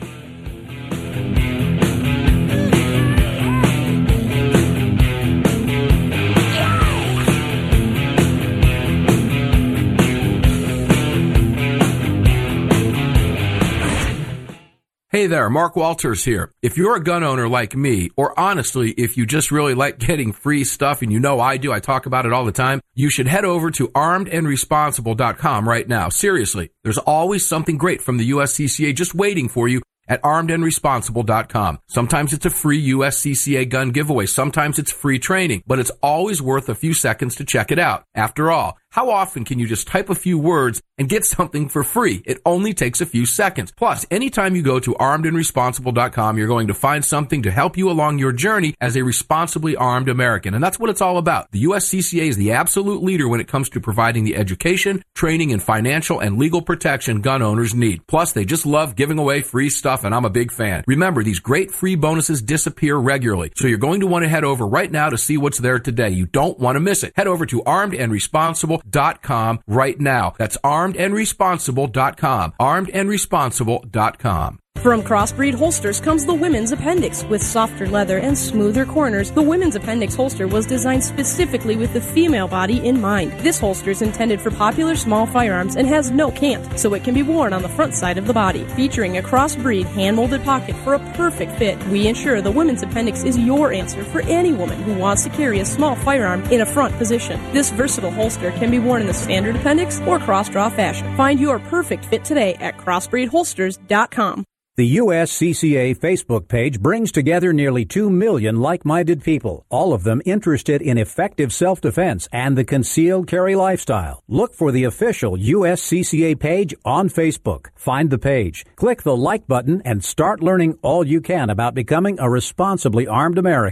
Hey there, Mark Walters here. If you're a gun owner like me, or honestly, if you just really like getting free stuff, and you know I do, I talk about it all the time, you should head over to armed and responsible dot com right now. Seriously, there's always something great from the U S C C A just waiting for you at armed and responsible dot com. Sometimes it's a free U S C C A gun giveaway. Sometimes it's free training, but it's always worth a few seconds to check it out. After all, how often can you just type a few words and get something for free? It only takes a few seconds. Plus, anytime you go to armed and responsible dot com, you're going to find something to help you along your journey as a responsibly armed American. And that's what it's all about. The U S C C A is the absolute leader when it comes to providing the education, training, and financial and legal protection gun owners need. Plus, they just love giving away free stuff, and I'm a big fan. Remember, these great free bonuses disappear regularly, so you're going to want to head over right now to see what's there today. You don't want to miss it. Head over to armed and responsible dot com right now. That's armed and responsible dot com. armed and responsible dot com. From Crossbreed Holsters comes the Women's Appendix. With softer leather and smoother corners, the Women's Appendix holster was designed specifically with the female body in mind. This holster is intended for popular small firearms and has no cant, so it can be worn on the front side of the body. Featuring a crossbreed hand-molded pocket for a perfect fit, we ensure the Women's Appendix is your answer for any woman who wants to carry a small firearm in a front position. This versatile holster can be worn in the standard appendix or cross-draw fashion. Find your perfect fit today at crossbreed holsters dot com. The U S C C A Facebook page brings together nearly two million like-minded people, all of them interested in effective self-defense and the concealed carry lifestyle. Look for the official U S C C A page on Facebook. Find the page, click the like button, and start learning all you can about becoming a responsibly armed American.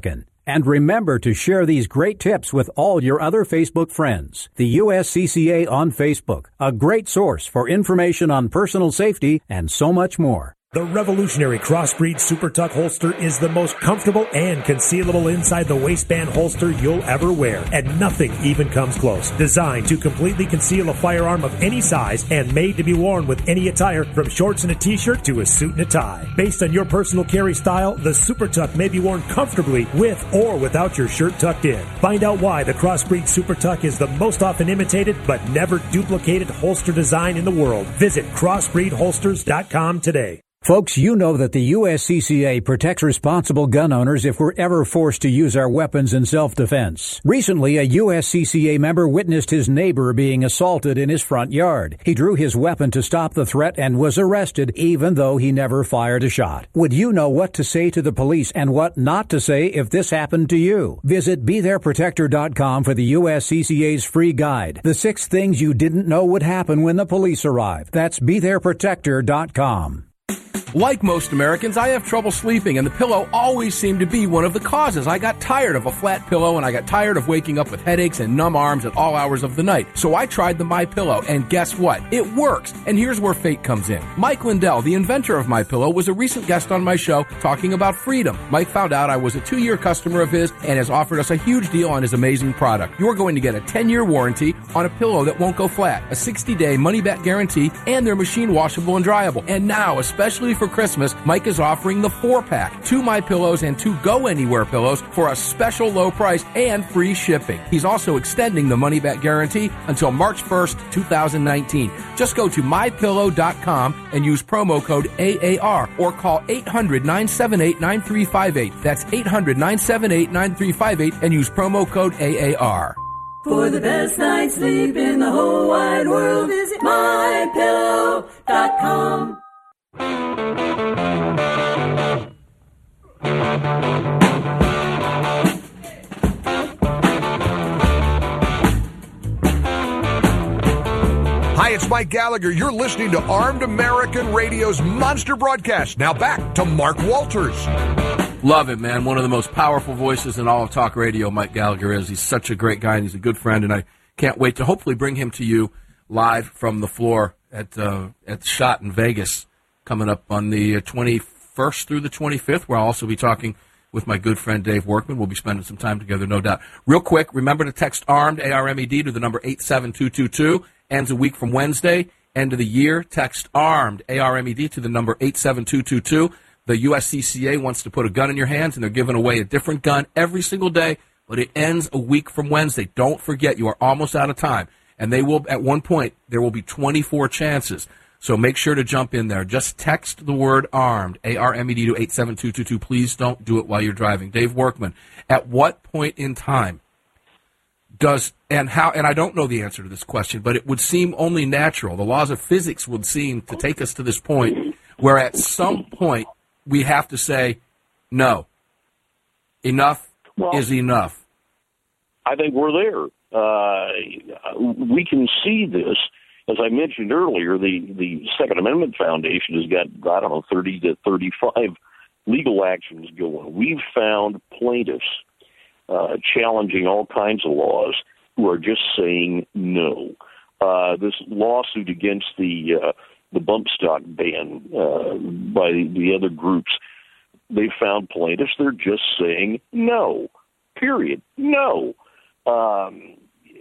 And remember to share these great tips with all your other Facebook friends. The U S C C A on Facebook, a great source for information on personal safety and so much more. The revolutionary Crossbreed Super Tuck holster is the most comfortable and concealable inside the waistband holster you'll ever wear, and nothing even comes close. Designed to completely conceal a firearm of any size and made to be worn with any attire from shorts and a t-shirt to a suit and a tie. Based on your personal carry style, the Super Tuck may be worn comfortably with or without your shirt tucked in. Find out why the Crossbreed Super Tuck is the most often imitated but never duplicated holster design in the world. Visit crossbreed holsters dot com today. Folks, you know that the U S C C A protects responsible gun owners if we're ever forced to use our weapons in self-defense. Recently, a U S C C A member witnessed his neighbor being assaulted in his front yard. He drew his weapon to stop the threat and was arrested, even though he never fired a shot. Would you know what to say to the police and what not to say if this happened to you? Visit be there protector dot com for the U S C C A's free guide, The Six Things You Didn't Know Would Happen When the Police Arrive. That's be there protector dot com. Like most Americans, I have trouble sleeping, and the pillow always seemed to be one of the causes. I got tired of a flat pillow, and I got tired of waking up with headaches and numb arms at all hours of the night. So I tried the MyPillow, and guess what? It works. And here's where fate comes in. Mike Lindell, the inventor of MyPillow, was a recent guest on my show talking about freedom. Mike found out I was a two-year customer of his and has offered us a huge deal on his amazing product. You're going to get a ten-year warranty on a pillow that won't go flat, a sixty-day money-back guarantee, and they're machine washable and dryable. And now, especially for Christmas, Mike is offering the four-pack, two My Pillows and two Go Anywhere pillows for a special low price and free shipping. He's also extending the money-back guarantee until March first, twenty nineteen. Just go to my pillow dot com and use promo code A A R or call eight hundred, nine seven eight, nine three five eight. That's eight hundred, nine seven eight, nine three five eight and use promo code A A R. For the best night's sleep in the whole wide world, visit my pillow dot com. Hi, it's Mike Gallagher. You're listening to Armed American Radio's Monster Broadcast. Now back to Mark Walters. Love it, man. One of the most powerful voices in all of talk radio, Mike Gallagher is. He's such a great guy, and he's a good friend, and I can't wait to hopefully bring him to you live from the floor at uh, at the Shot in Vegas coming up on the twenty-first through the twenty-fifth, where I'll also be talking with my good friend Dave Workman. We'll be spending some time together, no doubt. Real quick, remember to text ARMED, A R M E D, to the number eight seven two two two. Ends a week from Wednesday. End of the year, text ARMED, A R M E D, to the number eight seven two two two. The U S C C A wants to put a gun in your hands, and they're giving away a different gun every single day, but it ends a week from Wednesday. Don't forget, you are almost out of time. And they will, at one point, there will be twenty-four chances. So make sure to jump in there. Just text the word ARMED, A R M E D, to eight seven two two two. Please don't do it while you're driving. Dave Workman, at what point in time does, and how, and I don't know the answer to this question, but it would seem only natural. The laws of physics would seem to take us to this point where at some point we have to say, no, enough well, is enough. I think we're there. Uh, we can see this. As I mentioned earlier, the, the Second Amendment Foundation has got, I don't know, thirty to thirty-five legal actions going. We've found plaintiffs uh, challenging all kinds of laws who are just saying no. Uh, this lawsuit against the uh, the bump stock ban uh, by the other groups, they found plaintiffs. They're just saying no, period, no. Um,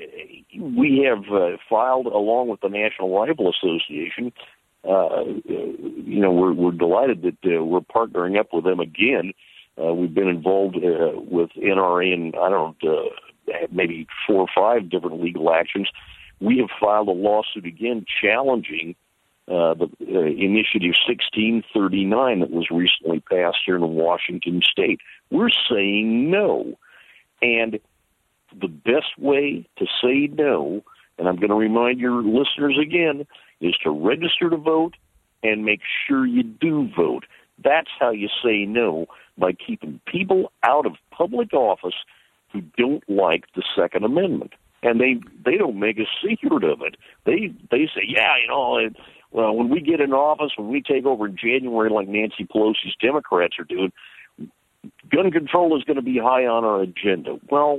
we have uh, filed, along with the National Rifle Association, uh, you know, we're, we're delighted that uh, we're partnering up with them again. Uh, we've been involved uh, with N R A in, I don't know, uh, maybe four or five different legal actions. We have filed a lawsuit again challenging uh, the uh, Initiative sixteen thirty-nine that was recently passed here in Washington State. We're saying no. And the best way to say no, and I'm going to remind your listeners again, is to register to vote and make sure you do vote. That's how you say no, by keeping people out of public office who don't like the Second Amendment. And they, they don't make a secret of it. They they say, yeah, you know, it, well, when we get in office, when we take over in January like Nancy Pelosi's Democrats are doing, gun control is going to be high on our agenda. Well,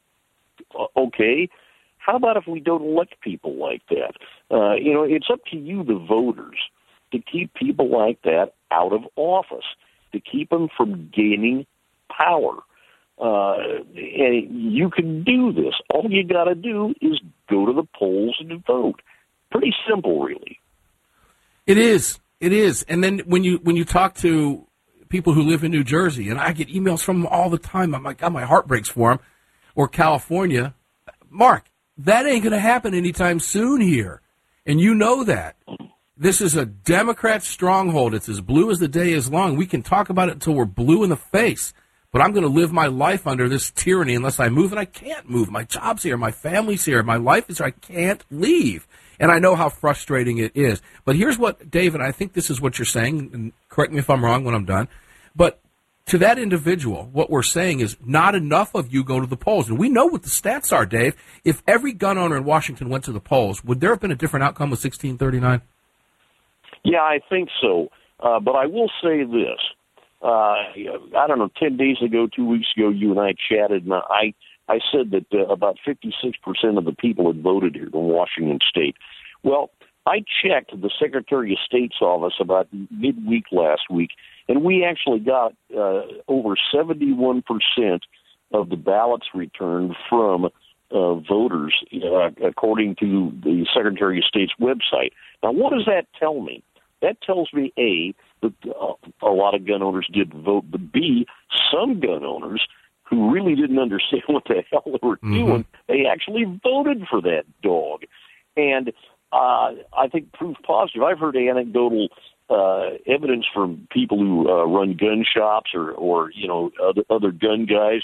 okay. How about if we don't elect people like that? Uh, you know, it's up to you, the voters, to keep people like that out of office, to keep them from gaining power. Uh, and you can do this. All you got to do is go to the polls and vote. Pretty simple, really. It is. It is. And then when you when you talk to people who live in New Jersey, and I get emails from them all the time, I'm like, God, my heart breaks for them, or California, Mark, that ain't going to happen anytime soon here. And you know that. This is a Democrat stronghold. It's as blue as the day is long. We can talk about it until we're blue in the face. But I'm going to live my life under this tyranny unless I move, and I can't move. My job's here. My family's here. My life is here. I can't leave. And I know how frustrating it is. But here's what, David, I think this is what you're saying, and correct me if I'm wrong when I'm done. But to that individual, what we're saying is not enough of you go to the polls. And we know what the stats are, Dave. If every gun owner in Washington went to the polls, would there have been a different outcome with sixteen thirty-nine? Yeah, I think so. Uh, but I will say this. Uh, I don't know, ten days ago, two weeks ago, you and I chatted, and I, I said that uh, about fifty-six percent of the people had voted here in Washington State. Well, I checked the Secretary of State's office about midweek last week, and we actually got uh, over seventy-one percent of the ballots returned from uh, voters, uh, according to the Secretary of State's website. Now, what does that tell me? That tells me, A, that uh, a lot of gun owners did vote, but B, some gun owners who really didn't understand what the hell they were mm-hmm. doing, they actually voted for that dog. And uh, I think proof positive. I've heard anecdotal uh, evidence from people who uh, run gun shops or, or you know, other, other gun guys.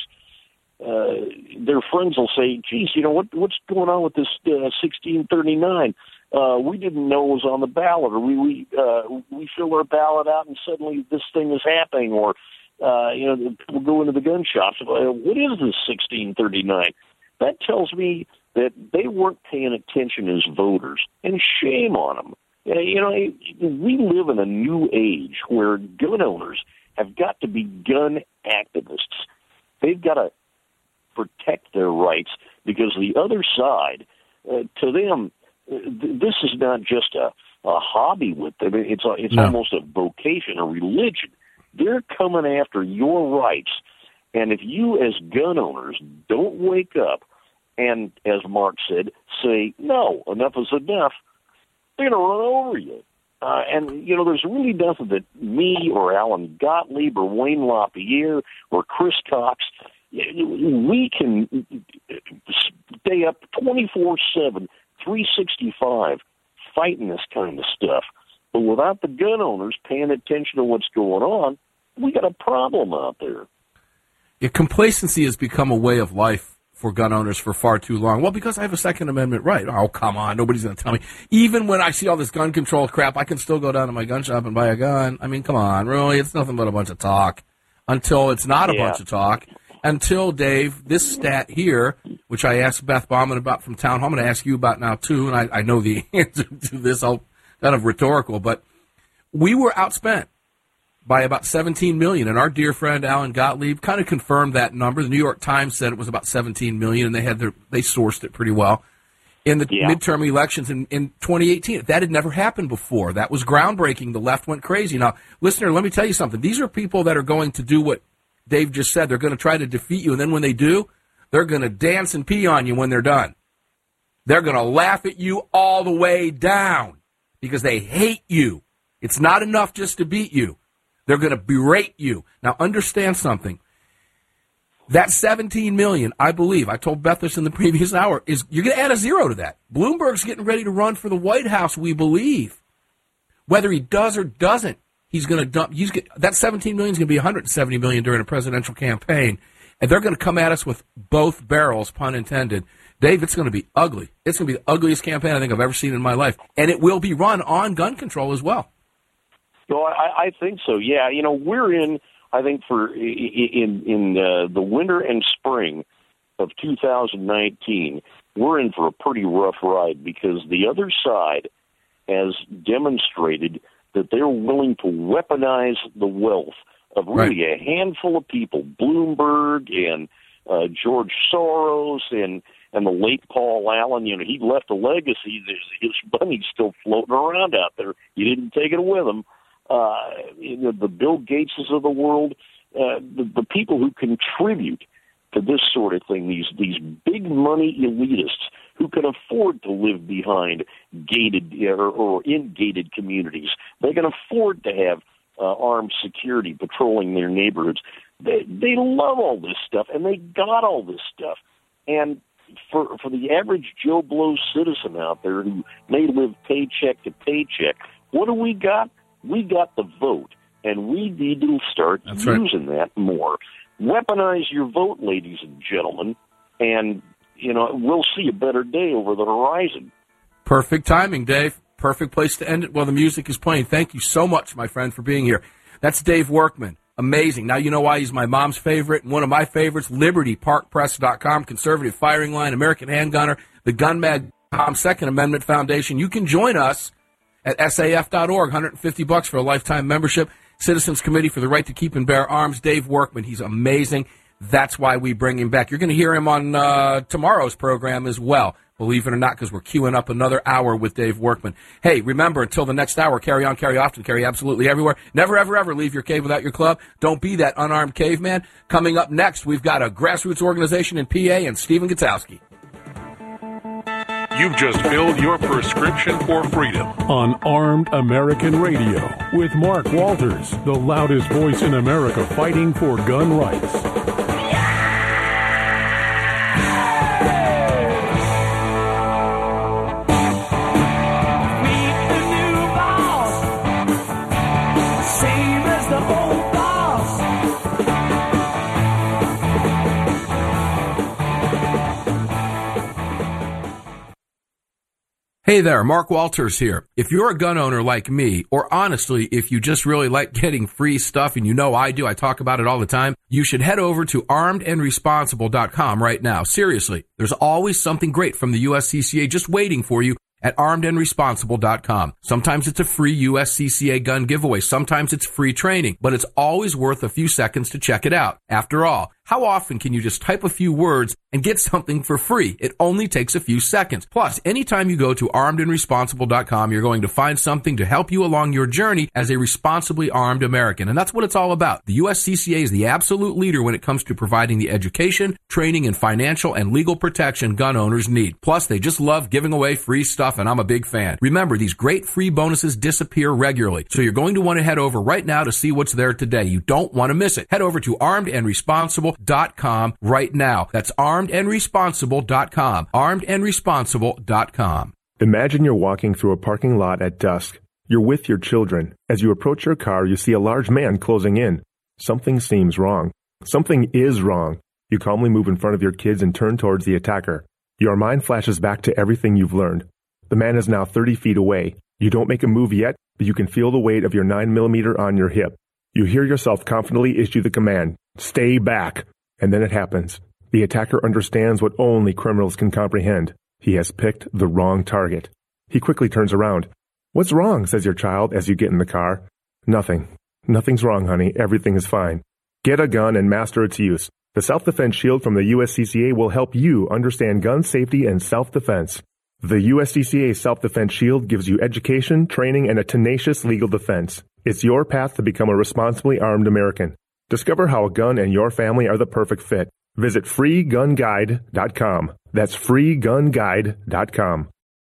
Uh, their friends will say, geez, you know, what, what's going on with this uh, sixteen thirty-nine? Uh, we didn't know it was on the ballot, or we we uh, we fill our ballot out and suddenly this thing is happening, or uh, you know, people go into the gun shops. Uh, what is this sixteen thirty-nine? That tells me that they weren't paying attention as voters, and shame on them. Uh, you know, we live in a new age where gun owners have got to be gun activists. They've got to protect their rights because the other side, uh, to them, this is not just a, a hobby with them. It's a, it's no. almost a vocation, a religion. They're coming after your rights. And if you as gun owners don't wake up and, as Mark said, say, no, enough is enough, they're going to run over you. Uh, and, you know, there's really nothing that me or Alan Gottlieb or Wayne LaPierre or Chris Cox, we can stay up twenty-four seven, three sixty-five, fighting this kind of stuff. But without the gun owners paying attention to what's going on, we got a problem out there. Yeah, complacency has become a way of life for gun owners for far too long. Well, because I have a Second Amendment right. Oh, come on. Nobody's going to tell me. Even when I see all this gun control crap, I can still go down to my gun shop and buy a gun. I mean, come on. Really? It's nothing but a bunch of talk until it's not a yeah. bunch of talk. Until, Dave, this stat here, which I asked Beth Bauman about from Town Hall, I'm going to ask you about now, too, and I, I know the answer to this, I'll, kind of rhetorical, but we were outspent by about seventeen million dollars, and our dear friend Alan Gottlieb kind of confirmed that number. The New York Times said it was about seventeen million dollars, and they had their, they sourced it pretty well. In the yeah. midterm elections in, in twenty eighteen, that had never happened before. That was groundbreaking. The left went crazy. Now, listener, let me tell you something. These are people that are going to do what Dave just said. They're going to try to defeat you, and then when they do, they're going to dance and pee on you when they're done. They're going to laugh at you all the way down because they hate you. It's not enough just to beat you. They're going to berate you. Now, understand something. That seventeen million dollars, I believe, I told Beth this in the previous hour, is you're going to add a zero to that. Bloomberg's getting ready to run for the White House, we believe. Whether he does or doesn't, he's going to dump. He's get, that seventeen million dollars is going to be one hundred seventy million dollars during a presidential campaign, and they're going to come at us with both barrels, pun intended. Dave, it's going to be ugly. It's going to be the ugliest campaign I think I've ever seen in my life, and it will be run on gun control as well. No, I, I think so. Yeah, you know, we're in. I think for in in uh, the winter and spring of two thousand nineteen, we're in for a pretty rough ride because the other side has demonstrated that they're willing to weaponize the wealth of really Right. a handful of people, Bloomberg and uh, George Soros and and the late Paul Allen. You know, he left a legacy. There's, his money's still floating around out there. He didn't take it with him. Uh, you know, the Bill Gateses of the world, uh, the, the people who contribute to this sort of thing, these these big money elitists who can afford to live behind gated or, or in gated communities. They can afford to have uh, armed security patrolling their neighborhoods. They they love all this stuff, and they got all this stuff. And for for the average Joe Blow citizen out there who may live paycheck to paycheck, what do we got? We got the vote, and we need to start That's using right. that more. Weaponize your vote, ladies and gentlemen, and you know we'll see a better day over the horizon. Perfect timing, Dave. Perfect place to end it while the music is playing. Thank you so much, my friend, for being here. That's Dave Workman. Amazing. Now you know why he's my mom's favorite and one of my favorites. Liberty Park Press dot com, Conservative Firing Line, American Handgunner, the Gun Mag dot com, Second Amendment Foundation. You can join us at S A F dot org, one hundred fifty bucks for a lifetime membership. Citizens Committee for the Right to Keep and Bear Arms. Dave Workman, he's amazing. That's why we bring him back. You're going to hear him on uh, tomorrow's program as well, believe it or not, because we're queuing up another hour with Dave Workman. Hey, remember, until the next hour, carry on, carry often, carry absolutely everywhere. Never, ever, ever leave your cave without your club. Don't be that unarmed caveman. Coming up next, we've got a grassroots organization in P A and Stephen Gutowski. You've just filled your prescription for freedom on Armed American Radio with Mark Walters, the loudest voice in America fighting for gun rights. Hey there, Mark Walters here. If you're a gun owner like me, or honestly, if you just really like getting free stuff, and you know I do, I talk about it all the time, you should head over to armed and responsible dot com right now. Seriously, there's always something great from the U S C C A just waiting for you at armed and responsible dot com. Sometimes it's a free U S C C A gun giveaway. Sometimes it's free training, but it's always worth a few seconds to check it out. After all, how often can you just type a few words and get something for free? It only takes a few seconds. Plus, anytime you go to armed and responsible dot com, you're going to find something to help you along your journey as a responsibly armed American. And that's what it's all about. The U S C C A is the absolute leader when it comes to providing the education, training, and financial and legal protection gun owners need. Plus, they just love giving away free stuff, and I'm a big fan. Remember, these great free bonuses disappear regularly, so you're going to want to head over right now to see what's there today. You don't want to miss it. Head over to armed and responsible dot com right now. That's armed and responsible dot com. armed and responsible dot com. Imagine you're walking through a parking lot at dusk. You're with your children. As you approach your car, you see a large man closing in. Something seems wrong. Something is wrong. You calmly move in front of your kids and turn towards the attacker. Your mind flashes back to everything you've learned. The man is now thirty feet away. You don't make a move yet, but you can feel the weight of your nine millimeter on your hip. You hear yourself confidently issue the command, "Stay back." And then it happens. The attacker understands what only criminals can comprehend. He has picked the wrong target. He quickly turns around. "What's wrong?" says your child as you get in the car. "Nothing. Nothing's wrong, honey. Everything is fine." Get a gun and master its use. The Self-Defense Shield from the U S C C A will help you understand gun safety and self-defense. The U S C C A Self-Defense Shield gives you education, training, and a tenacious legal defense. It's your path to become a responsibly armed American. Discover how a gun and your family are the perfect fit. Visit free gun guide dot com. That's free gun guide dot com.